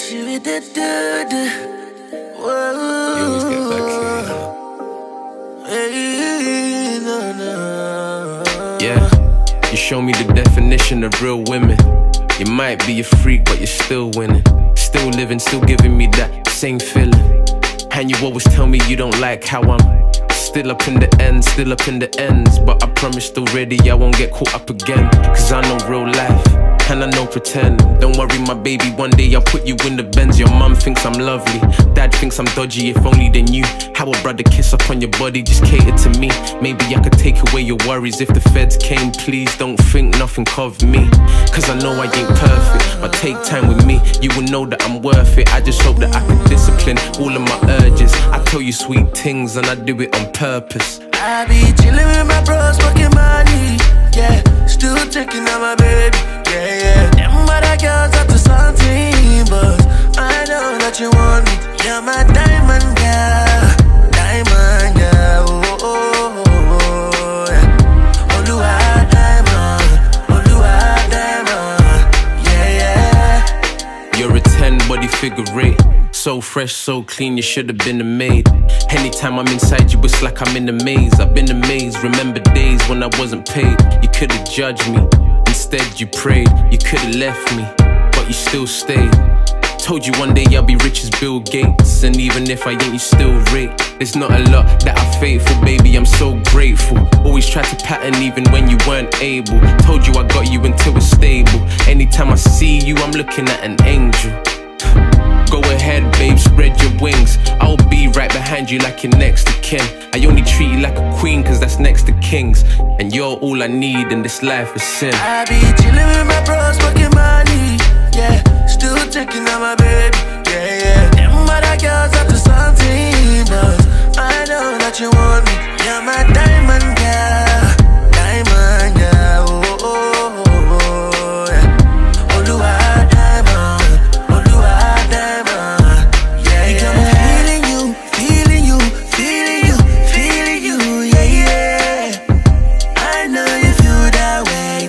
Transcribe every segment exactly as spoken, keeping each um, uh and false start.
She with the dude. Whoa. You always get back Hey, no, no. Yeah, you show me the definition of real women. You might be a freak, but you're still winning. Still living, still giving me that same feeling. And you always tell me you don't like how I'm still up in the ends, still up in the ends. But I promised already I won't get caught up again. Cause I know real life, and I know pretend. Don't worry my baby, one day I'll put you in the Benz. Your mum thinks I'm lovely, dad thinks I'm dodgy. If only they knew how a brother kiss up on your body just catered to me. Maybe I could take away your worries if the feds came. Please don't think nothing of me, cause I know I ain't perfect, but take time with me, you will know that I'm worth it. I just hope that I can discipline all of my urges. I tell you sweet things and I do it on purpose. I be chillin' with my bros, fucking money, yeah. Still taking out my baby, yeah, yeah. Them other girls up to something, but I know that you want me. You're my diamond girl, diamond girl, oh, oh, oh, oh, yeah. Oluwa diamond, Oluwa diamond, yeah, yeah. You're a ten body figure eight, so fresh, so clean, you should have been a maid. Anytime I'm inside you, it's like I'm in a maze. I've been amazed, remember days when I wasn't paid. You could've judged me, instead you prayed. You could've left me, but you still stayed. Told you one day I'll be rich as Bill Gates, and even if I ain't, you still rate. There's not a lot that I'm faithful, baby, I'm so grateful. Always tried to pattern even when you weren't able. Told you I got you until it's stable. Anytime I see you, I'm looking at an angel. Go ahead, babe, spread your wings. I'll be right behind you like you're next to kin. I only treat you like a queen cause that's next to kings, and you're all I need in this life is sin. I be chillin' with my bros, fucking money, yeah. Still taking out my baby, yeah, yeah. Them other girls up to something, but I know that you want me. You're my diamond girl, diamond girl, oh, oh, oh, oh, yeah. Oluwa diamond, Oluwa diamond, yeah, yeah. You got me feeling you, feeling you, feeling you, feeling you, yeah, yeah. I know you feel that way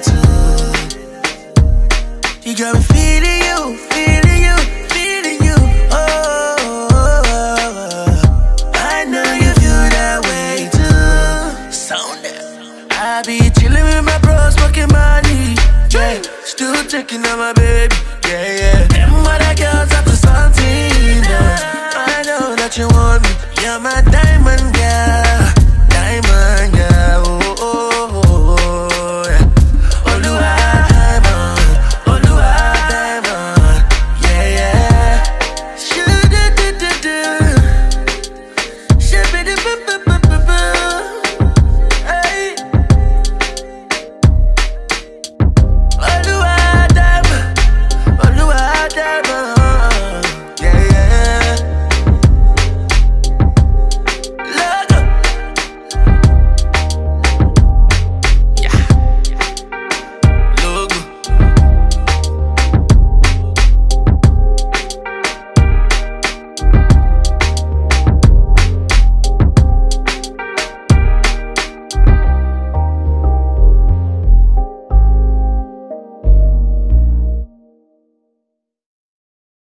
too. You got me feeling you, feeling you, feeling you, oh, oh, oh. I know you feel that way too. Sound it. I be chillin' with my bros, fucking money, yeah. Still taking out my baby, yeah, yeah. Them other girls up to something, but I know that you want me. You're my diamond.